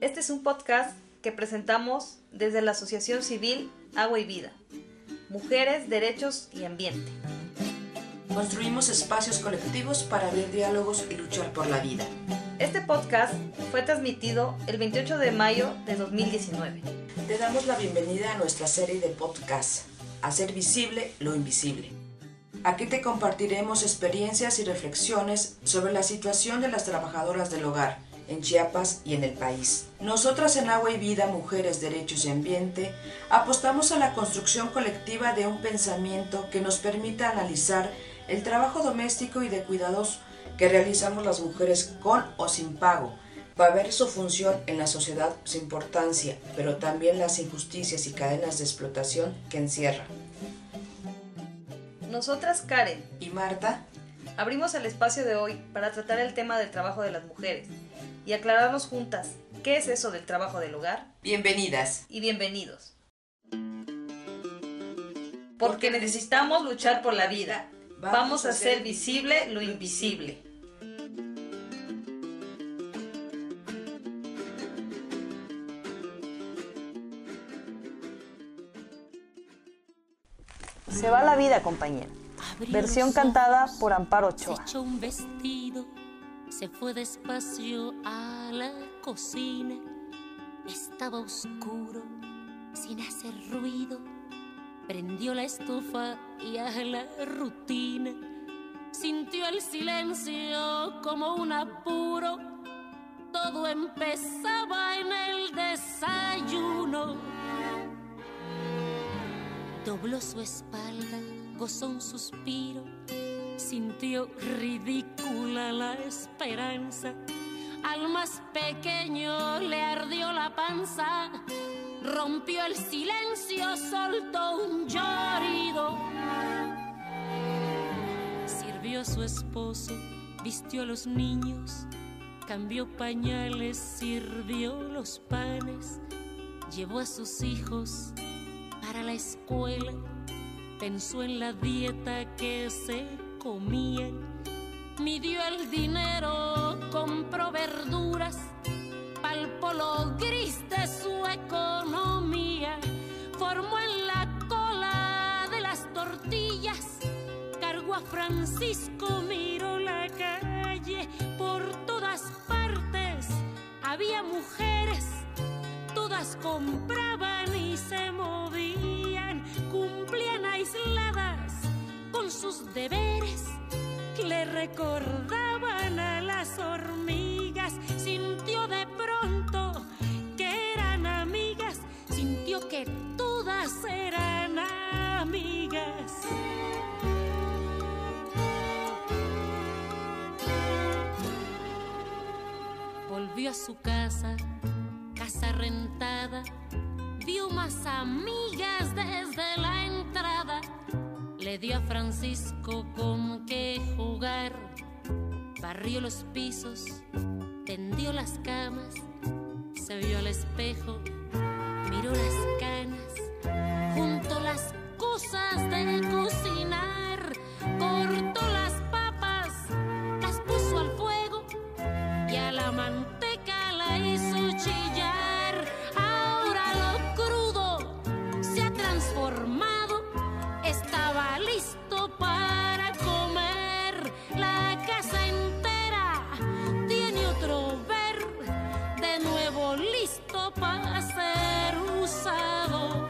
Este es un podcast que presentamos desde la Asociación Civil Agua y Vida, Mujeres, Derechos y Ambiente. Construimos espacios colectivos para abrir diálogos y luchar por la vida. Este podcast fue transmitido el 28 de mayo de 2019. Te damos la bienvenida a nuestra serie de podcasts, Hacer visible lo invisible. Aquí te compartiremos experiencias y reflexiones sobre la situación de las trabajadoras del hogar en Chiapas y en el país. Nosotras en Agua y Vida, Mujeres, Derechos y Ambiente, apostamos a la construcción colectiva de un pensamiento que nos permita analizar el trabajo doméstico y de cuidados que realizamos las mujeres con o sin pago, para ver su función en la sociedad, su importancia, pero también las injusticias y cadenas de explotación que encierra. Nosotras, Karen Y Marta, abrimos el espacio de hoy para tratar el tema del trabajo de las mujeres y aclararnos juntas qué es eso del trabajo del hogar. bienvenidas. Y bienvenidos. Porque necesitamos luchar por la vida. Vamos a hacer visible lo invisible. Se va la vida, compañera. Versión cantada por Amparo Ochoa. Se echó un vestido, se fue despacio a la cocina. Estaba oscuro, sin hacer ruido. Prendió la estufa y a la rutina. Sintió el silencio como un apuro. Todo empezaba en el desayuno. Dobló su espalda, gozó un suspiro. Sintió ridícula la esperanza. Al más pequeño le ardió la panza. Rompió el silencio, soltó un llorido. Sirvió a su esposo, vistió a los niños, cambió pañales, sirvió los panes, llevó a sus hijos para la escuela, pensó en la dieta que se comían, midió el dinero, compró verduras, palpó lo gris de su economía, formó en la cola de las tortillas, cargó a Francisco, miró la calle, por todas partes había mujeres, todas compraban y se movían, cumplían aisladas con sus deberes, le recordaban a las hormigas, sintió de pronto que eran amigas, sintió que todas eran amigas. Volvió a su casa, casa rentada, vio más amigas desde la entrada, le dio a Francisco con qué jugar, barrió los pisos, tendió las camas, se vio al espejo, miró las canas, juntó las cosas de cocinar, cortó las papas, las puso al fuego y a la manteca la hizo chillar. Ahora lo crudo se ha transformado, estaba listo para comer. La casa entera tiene otro ver, de nuevo listo para ser usado.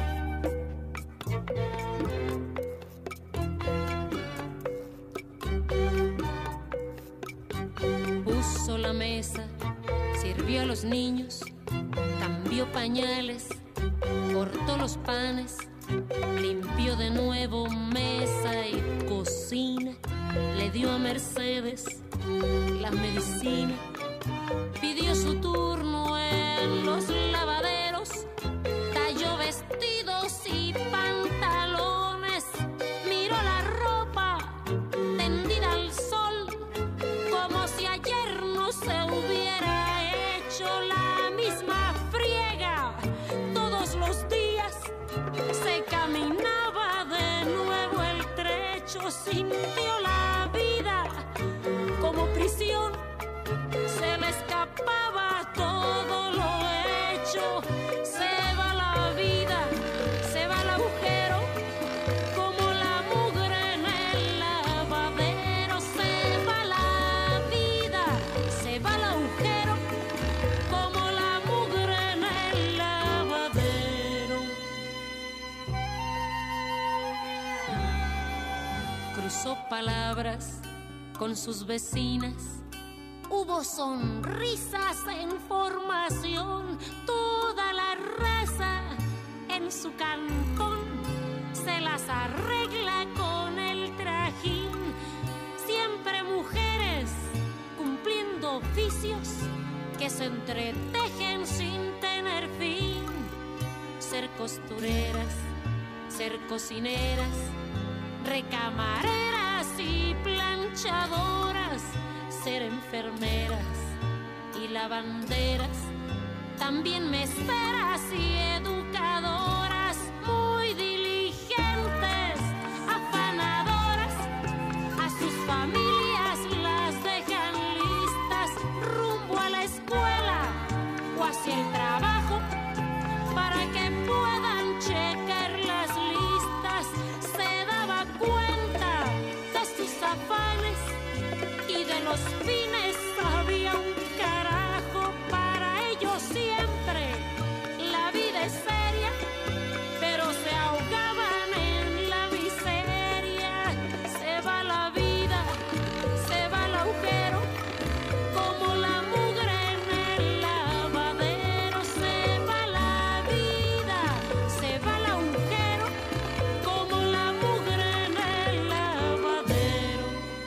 Puso la mesa, sirvió a los niños, cambió pañales, cortó los panes, limpió de nuevo mesa y cocina, le dio a Mercedes la medicina, pidió su turno en los lavaderos, talló vestidos y pantalones, miró la ropa tendida al sol, como si ayer no se hubiera hecho la misma friega. Todos los días se caminaba de nuevo el trecho, sintió la vida como prisión, se le escapaba todo lo palabras con sus vecinas. Hubo sonrisas en formación, toda la raza en su cantón se las arregla con el trajín. Siempre mujeres cumpliendo oficios que se entretejen sin tener fin. Ser costureras, ser cocineras, recamareras y planchadoras, ser enfermeras y lavanderas, también meseras y educadoras, muy diligentes, afanadoras, a sus familias las dejan listas rumbo a la escuela o hacia el trabajo para que puedan checar las listas. Se daba cuenta de sus afanes y de los fines había un carajo. Para ellos siempre la vida es seria, pero se ahogaban en la miseria. Se va la vida, se va el agujero, como la mugre en el lavadero. Se va la vida, se va el agujero, como la mugre en el lavadero.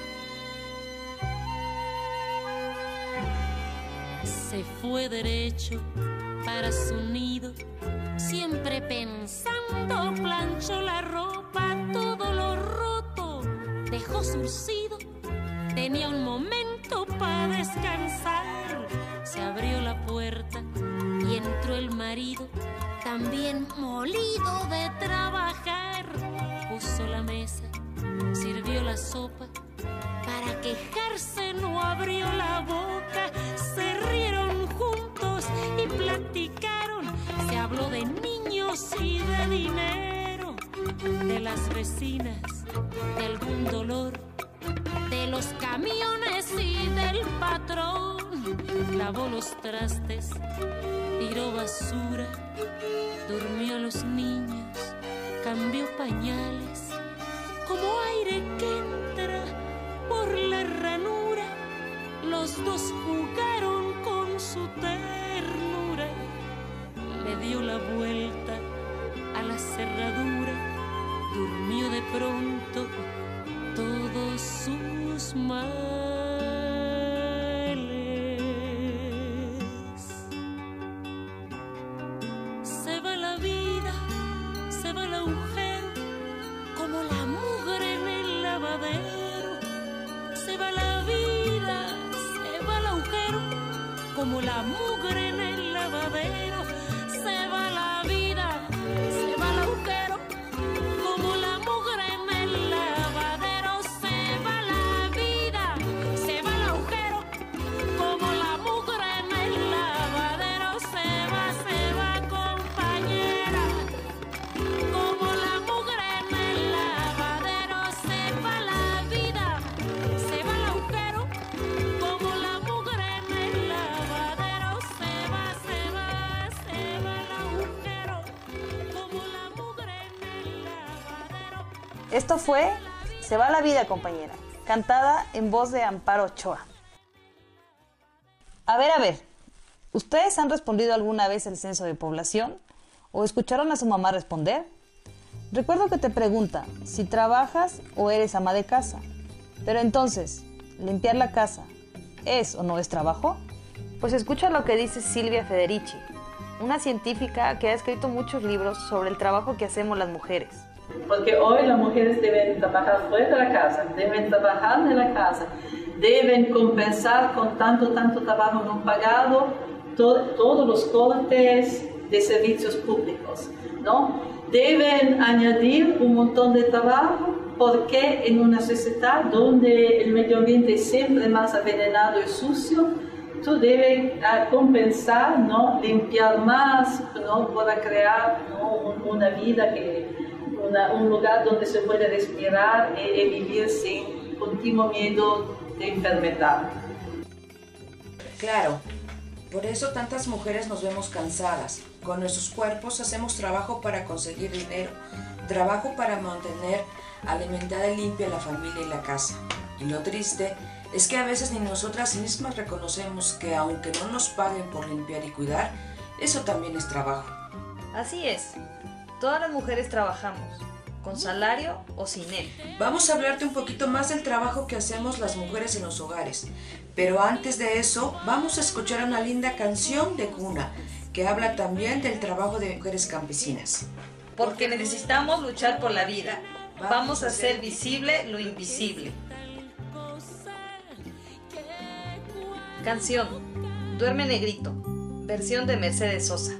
Se fue derecho para su nido, siempre pensando, planchó la ropa, todo lo roto dejó surcido. Tenía un momento para descansar, se abrió la puerta y entró el marido, también molido de trabajar. Puso la mesa, sirvió la sopa, para quejarse no abrió la boca. Se rieron juntos y platicaron, se habló de niños y de dinero, de las vecinas, de algún dolor, de los camiones y del patrón. Lavó los trastes, tiró basura, durmió a los niños, cambió pañales, como aire que entra por la ranura. Los dos jugaron con su ternura, le dio la vuelta a la cerradura, durmió de pronto todos sus males. Se va la vida, se va el agujero, como la mugre en el lavadero. Se va la vida, se va el agujero, como la mugre en el lavadero. Se va la vida, se va el agujero, como la mugre en el lavadero. Se va la vida, se va el agujero, como la mugre en el lavadero. Se va compañera, como la mugre en el lavadero. Se va la vida, se va el agujero, como la mugre en el lavadero. Se va el agujero, como la mugre en el lavadero. Esto fue Se va la vida, compañera, cantada en voz de Amparo Ochoa. A ver, ¿ustedes han respondido alguna vez el censo de población? ¿O escucharon a su mamá responder? Recuerdo que te pregunta si trabajas o eres ama de casa. Pero entonces, ¿limpiar la casa es o no es trabajo? Pues escucha lo que dice Silvia Federici, una científica que ha escrito muchos libros sobre el trabajo que hacemos las mujeres. Porque hoy las mujeres deben trabajar fuera de la casa, deben trabajar en la casa, deben compensar con tanto trabajo no pagado todos los cortes de servicios públicos, ¿no? Deben añadir un montón de trabajo porque en una sociedad donde el medio ambiente es siempre más envenenado y sucio, tú debes compensar, ¿no? Limpiar más, ¿no? Para crear, ¿no? una vida un lugar donde se puede respirar y vivir sin continuo miedo de enfermedad. Claro, por eso tantas mujeres nos vemos cansadas. Con nuestros cuerpos hacemos trabajo para conseguir dinero, trabajo para mantener alimentada y limpia la familia y la casa. Y lo triste es que a veces ni nosotras mismas reconocemos que aunque no nos paguen por limpiar y cuidar, eso también es trabajo. Así es, todas las mujeres trabajamos, con salario o sin él. Vamos a hablarte un poquito más del trabajo que hacemos las mujeres en los hogares, pero antes de eso vamos a escuchar una linda canción de cuna que habla también del trabajo de mujeres campesinas. Porque necesitamos luchar por la vida, vamos a hacer visible lo invisible. Canción, Duerme Negrito, versión de Mercedes Sosa.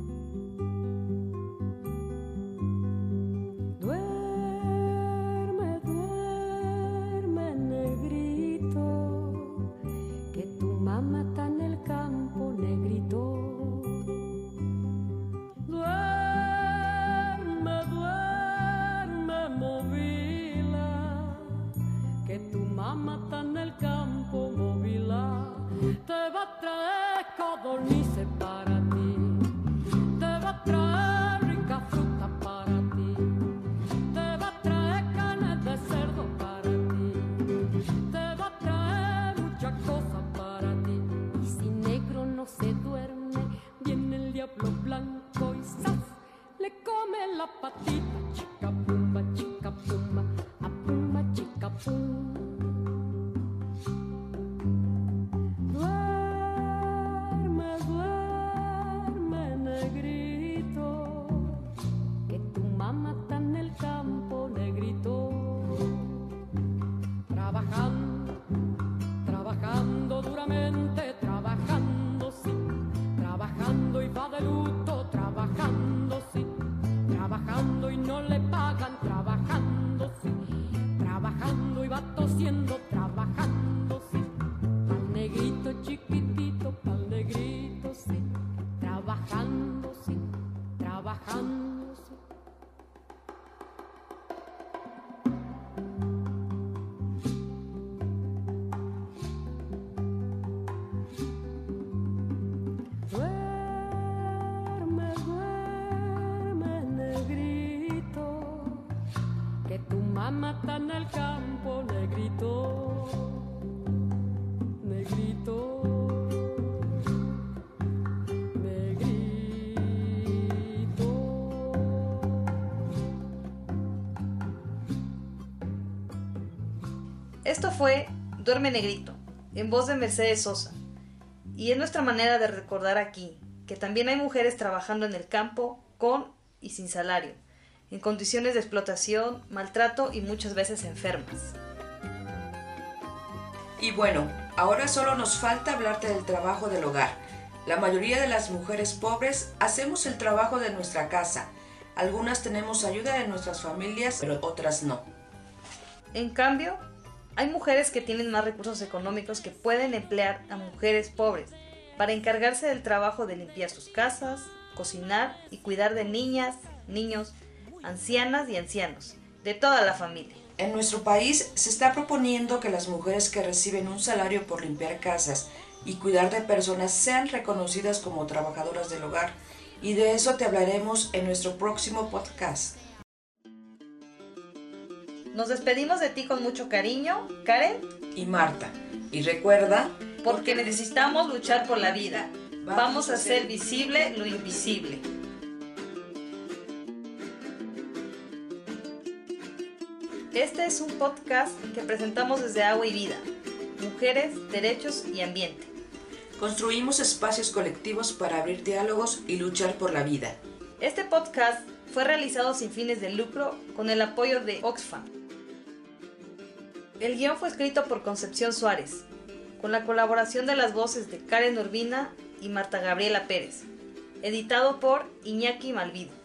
Mata en el campo, negrito, negrito, negrito. Esto fue Duerme Negrito, en voz de Mercedes Sosa. Y es nuestra manera de recordar aquí que también hay mujeres trabajando en el campo con y sin salario, en condiciones de explotación, maltrato y muchas veces enfermas. Y bueno, ahora solo nos falta hablarte del trabajo del hogar. La mayoría de las mujeres pobres hacemos el trabajo de nuestra casa. Algunas tenemos ayuda de nuestras familias, pero otras no. En cambio, hay mujeres que tienen más recursos económicos que pueden emplear a mujeres pobres para encargarse del trabajo de limpiar sus casas, cocinar y cuidar de niñas, niños, ancianas y ancianos, de toda la familia. En nuestro país se está proponiendo que las mujeres que reciben un salario por limpiar casas y cuidar de personas sean reconocidas como trabajadoras del hogar, y de eso te hablaremos en nuestro próximo podcast. Nos despedimos de ti con mucho cariño, Karen y Marta. Y recuerda, porque necesitamos luchar por la vida. Vamos a hacer visible lo invisible. Este es un podcast que presentamos desde Agua y Vida, Mujeres, Derechos y Ambiente. Construimos espacios colectivos para abrir diálogos y luchar por la vida. Este podcast fue realizado sin fines de lucro con el apoyo de Oxfam. El guión fue escrito por Concepción Suárez, con la colaboración de las voces de Karen Urbina y Marta Gabriela Pérez, editado por Iñaki Malvido.